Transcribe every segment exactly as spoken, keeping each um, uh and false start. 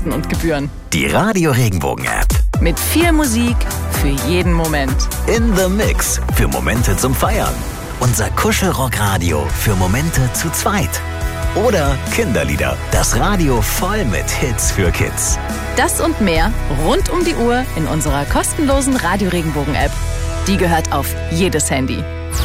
Kosten und Gebühren. Die Radio Regenbogen App. Mit viel Musik für jeden Moment. In the Mix für Momente zum Feiern. Unser Kuschelrock-Radio für Momente zu zweit. Oder Kinderlieder. Das Radio voll mit Hits für Kids. Das und mehr rund um die Uhr in unserer kostenlosen Radio Regenbogen App. Die gehört auf jedes Handy.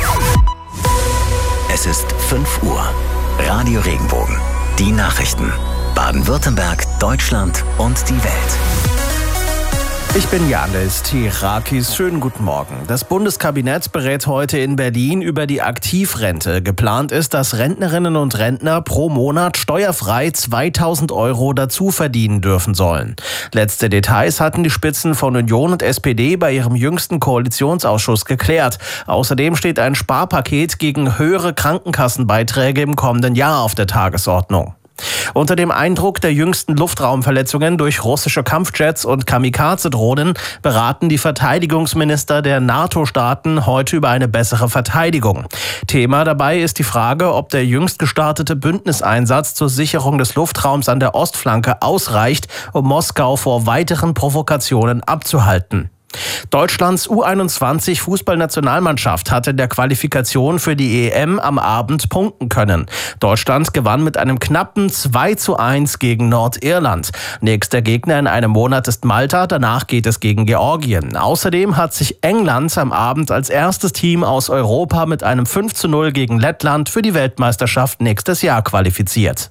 Es ist fünf Uhr. Radio Regenbogen. Die Nachrichten. Baden-Württemberg, Deutschland und die Welt. Ich bin Janis Tirakis. Schönen guten Morgen. Das Bundeskabinett berät heute in Berlin über die Aktivrente. Geplant ist, dass Rentnerinnen und Rentner pro Monat steuerfrei zweitausend Euro dazu verdienen dürfen sollen. Letzte Details hatten die Spitzen von Union und S P D bei ihrem jüngsten Koalitionsausschuss geklärt. Außerdem steht ein Sparpaket gegen höhere Krankenkassenbeiträge im kommenden Jahr auf der Tagesordnung. Unter dem Eindruck der jüngsten Luftraumverletzungen durch russische Kampfjets und Kamikaze-Drohnen beraten die Verteidigungsminister der NATO-Staaten heute über eine bessere Verteidigung. Thema dabei ist die Frage, ob der jüngst gestartete Bündniseinsatz zur Sicherung des Luftraums an der Ostflanke ausreicht, um Moskau vor weiteren Provokationen abzuhalten. Deutschlands U einundzwanzig Fußballnationalmannschaft hat in der Qualifikation für die E M am Abend punkten können. Deutschland gewann mit einem knappen zwei zu eins gegen Nordirland. Nächster Gegner in einem Monat ist Malta, danach geht es gegen Georgien. Außerdem hat sich England am Abend als erstes Team aus Europa mit einem fünf zu null gegen Lettland für die Weltmeisterschaft nächstes Jahr qualifiziert.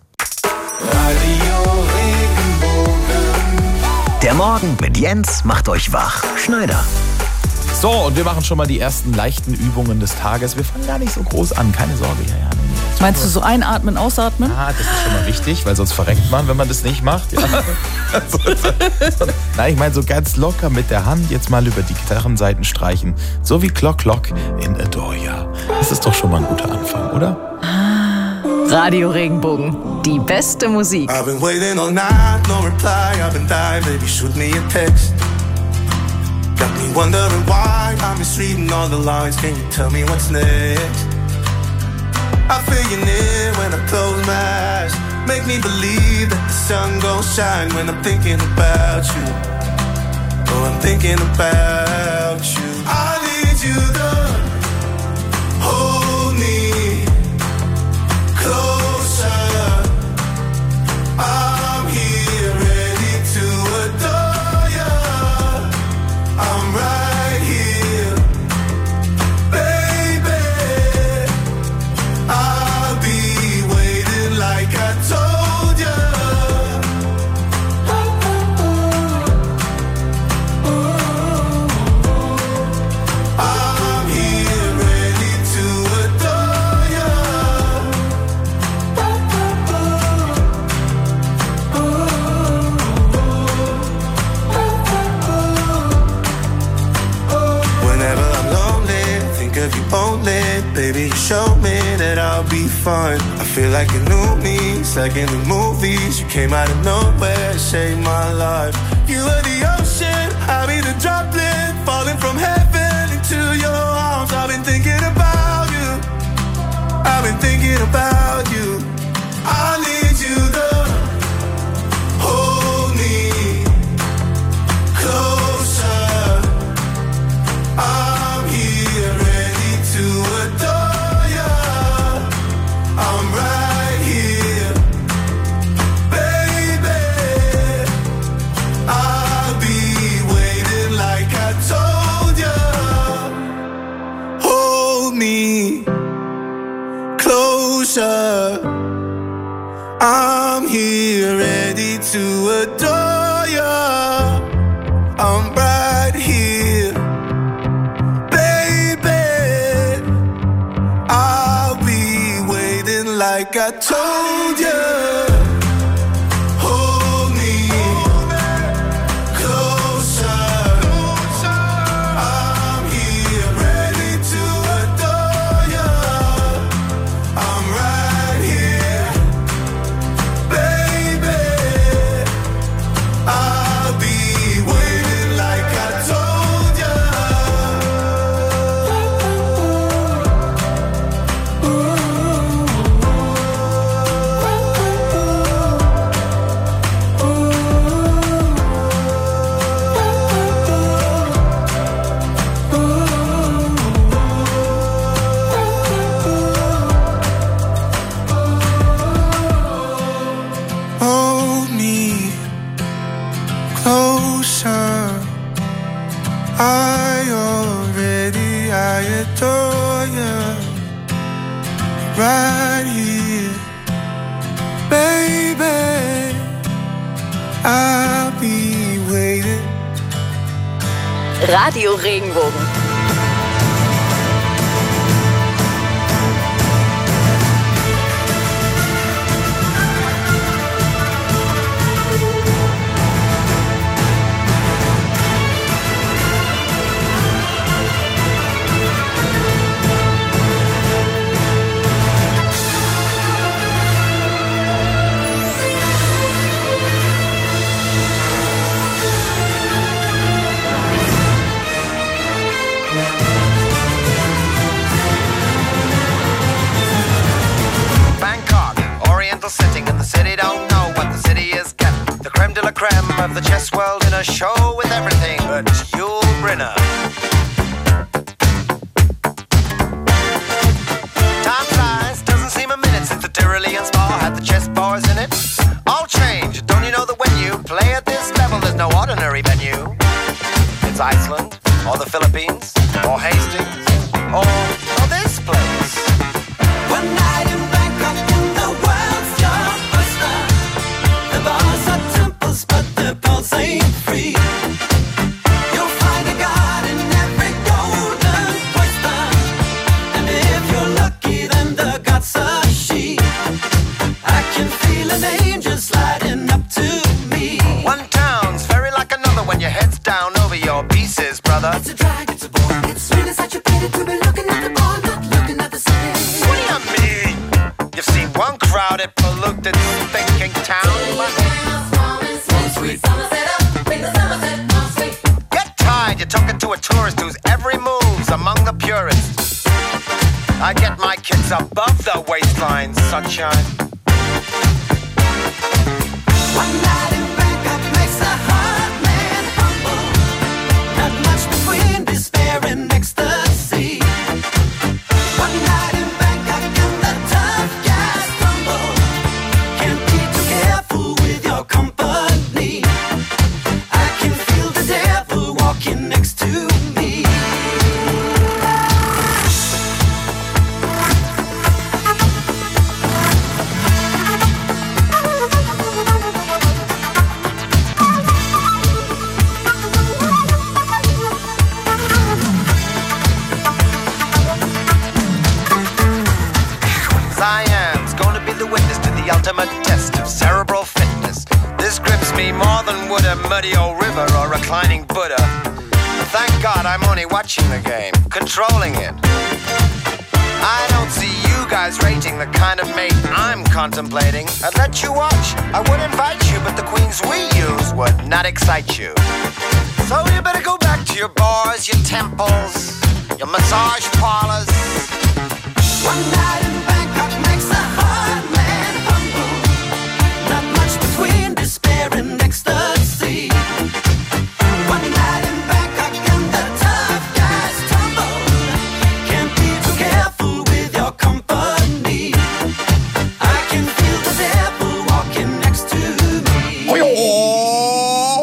Der Morgen mit Jens macht euch wach. Schneider. So, und wir machen schon mal die ersten leichten Übungen des Tages. Wir fangen gar nicht so groß an, keine Sorge. Ja, ja, nee. Meinst du so einatmen, ausatmen? Ah, das ist schon mal wichtig, weil sonst verreckt man, wenn man das nicht macht. Ja. Nein, ich meine so ganz locker mit der Hand jetzt mal über die Gitarrenseiten streichen. So wie Clock Clock in Adore Ya. Das ist doch schon mal ein guter Anfang, oder? Radio Regenbogen, die beste Musik. I've been waiting all night, no reply, I've been dying, baby, shoot me a text. Got me wondering why I'm misreading all the lines, can you tell me what's next? I feel you near when I close my eyes, make me believe that the sun gon' shine when I'm thinking about you. Oh, I'm thinking about you. I need you to hold me closer. I'm here ready to adore ya. I'm right here, baby. I'll be waiting like I told ya. I'm here ready to adore ya. Whenever I'm lonely, think of you only. Baby, you show me that I'll be fine. I feel like you knew me, it's like in the movies. You came out of nowhere, saved my life. You were the ocean, I'll be the droplet, falling from heaven into your arms. I've been thinking about you, I've been thinking about you. I need you to hold me closer. I'm here ready to adore ya. I'm right here, baby. I'll be waiting like I told ya. Hold me closer. I'm here ready to adore ya. I'm right here, baby. I'll be waiting like I told ya. Hold me closer. I'm here ready to adore ya. I'm right here, baby. I already, I adore you. Right here, baby, I'll be waiting. Radio Regenbogen. Sitting in the city, don't know what the city is getting. The creme de la creme of the chess world in a show with everything but Yul Brynner. Time flies, doesn't seem a minute since the Tyrolean spa had the chess bars in it. All change, don't you know that when you play at this level, there's no ordinary venue? It's Iceland, or the Philippines, or Hastings, or, or this place. One night in Bangkok in the world's your oyster. The bars are temples, but the pulse ain't free. You'll find a god in every golden oyster. And if you're lucky, then the god's a she. I can feel an angel sliding up to me. One town's very like another when your head's down over your pieces, brother. It's a drag, it's a bore. It's really such a pity to be looking at the bar, not looking at the city. What do you mean? You've seen one crowded, polluted, thinking town. Get tired, you're talking to a tourist whose every move's among the purists. I get my kids above the waistline, sunshine. One night in Bangkok makes a hard man humble. Not much between despair and ecstasy. One night in Bangkok and the tough guys crumble. Can't be too careful with your company. I can feel the devil walking next to me. Science, gonna be the witness to the ultimate test of cerebral fitness. This grips me more than would a muddy old river or reclining Buddha. But thank God I'm only watching the game, controlling it. I don't see you guys rating the kind of mate I'm contemplating. I'd let you watch, I would invite you, but the queens we use would not excite you. So you better go back to your bars, your temples, your massage parlors. One night in Bangkok makes a hard man humble. Not much between despair and ecstasy. One night in Bangkok and the tough guys tumble. Can't be too careful with your company. I can feel the devil walking next to me. Oh,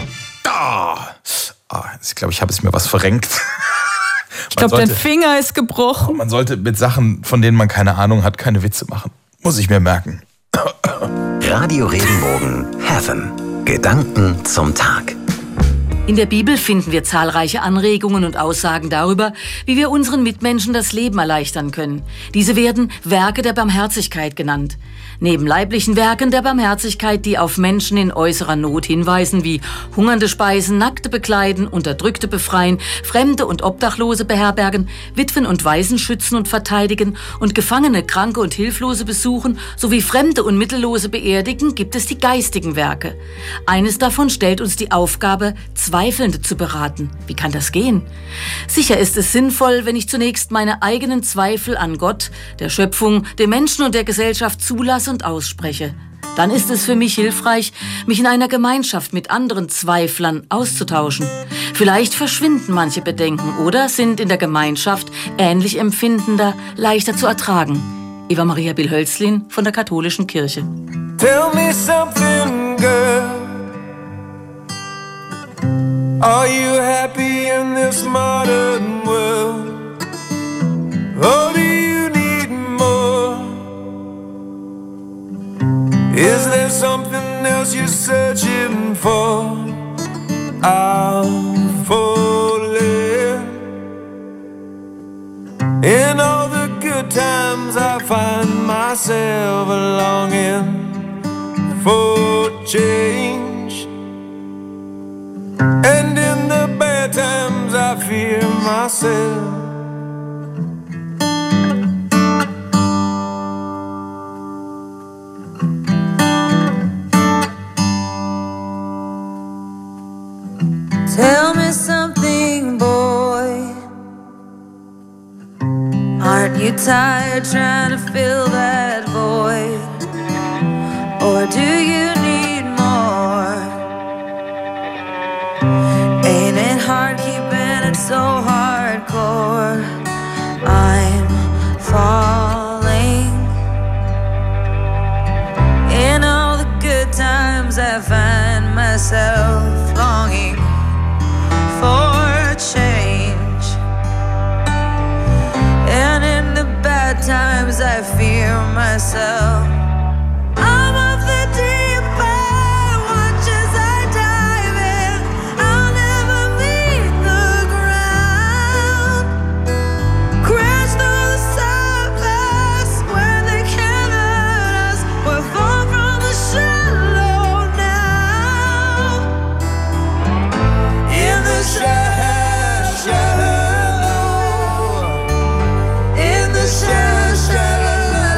da. Ah, ich glaube, ich habe es mir was verrenkt. Ich glaube, dein Finger ist gebrochen. Man sollte mit Sachen, von denen man keine Ahnung hat, keine Witze machen. Muss ich mir merken. Radio Regenbogen Heaven. Gedanken zum Tag. In der Bibel finden wir zahlreiche Anregungen und Aussagen darüber, wie wir unseren Mitmenschen das Leben erleichtern können. Diese werden Werke der Barmherzigkeit genannt. Neben leiblichen Werken der Barmherzigkeit, die auf Menschen in äußerer Not hinweisen, wie hungernde speisen, Nackte bekleiden, Unterdrückte befreien, Fremde und Obdachlose beherbergen, Witwen und Waisen schützen und verteidigen und Gefangene, Kranke und Hilflose besuchen, sowie Fremde und Mittellose beerdigen, gibt es die geistigen Werke. Eines davon stellt uns die Aufgabe, Zweifelnde zu beraten. Wie kann das gehen? Sicher ist es sinnvoll, wenn ich zunächst meine eigenen Zweifel an Gott, der Schöpfung, dem Menschen und der Gesellschaft zulasse und ausspreche. Dann ist es für mich hilfreich, mich in einer Gemeinschaft mit anderen Zweiflern auszutauschen. Vielleicht verschwinden manche Bedenken oder sind in der Gemeinschaft ähnlich empfindender leichter zu ertragen. Eva Maria Bill-Hölzlin von der Katholischen Kirche. Tell me something, girl. Are you happy happy in this modern world? Or do you need more? Is there something else you're searching for? I'm falling. In all the good times I find myself longing for change, and in the bad times I fear myself. Tell me something, boy. Aren't you tired trying to fill that void? Or do you need more? Ain't it hard keeping it so hardcore? I'm falling. In all the good times I find myself longing for change, and in the bad times I fear myself. I'm of the deep end, watch as I dive in. I'll never meet the ground. Crash through the surface where they can't hurt us. We're far from the shallow now. In the shallow, shallow, in the shallow, shallow.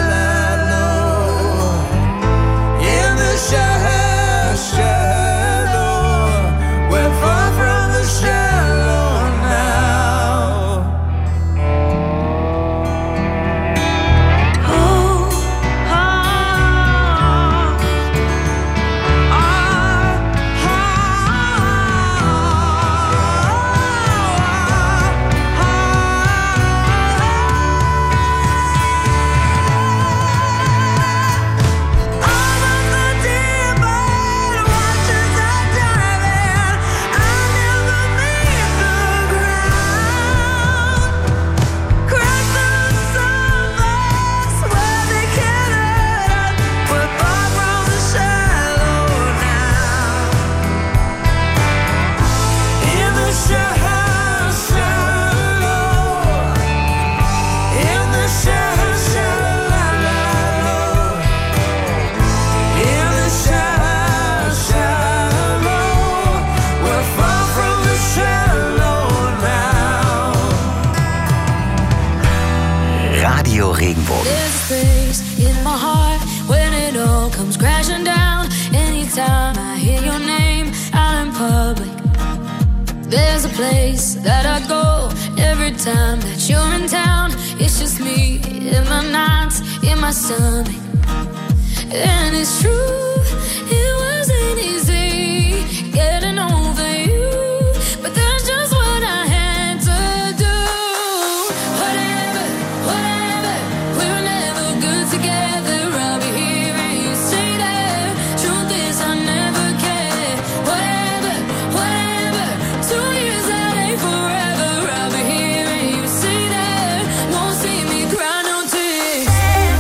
Radio Regenbogen. There's a place in my heart when it all comes crashing down. Anytime I hear your name out in public, there's a place that I go every time that you're in town. It's just me in my nights, in my stomach. And it's true, it wasn't easy getting over you, but that's just what I had to do. Whatever, whatever, we were never good together. I'll be here and you stay there. Truth is I never cared. Whatever, whatever, two years that ain't forever. I'll be here and you stay there. Won't see me cry no tears.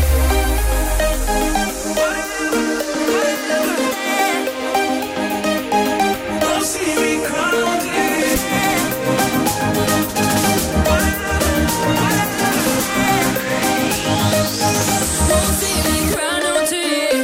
Won't see me cry no tears. Won't see me cry no tears.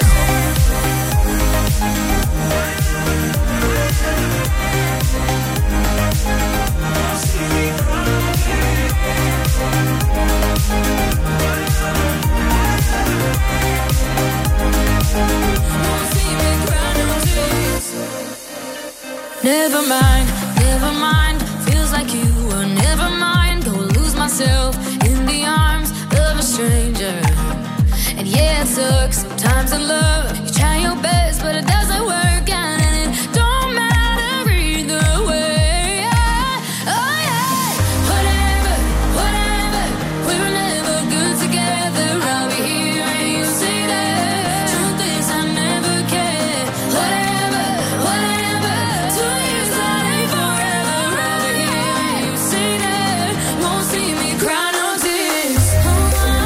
Never mind, never mind. Feels like you were never mind. Go lose myself in the arms of a stranger. And yeah, it sucks sometimes in love.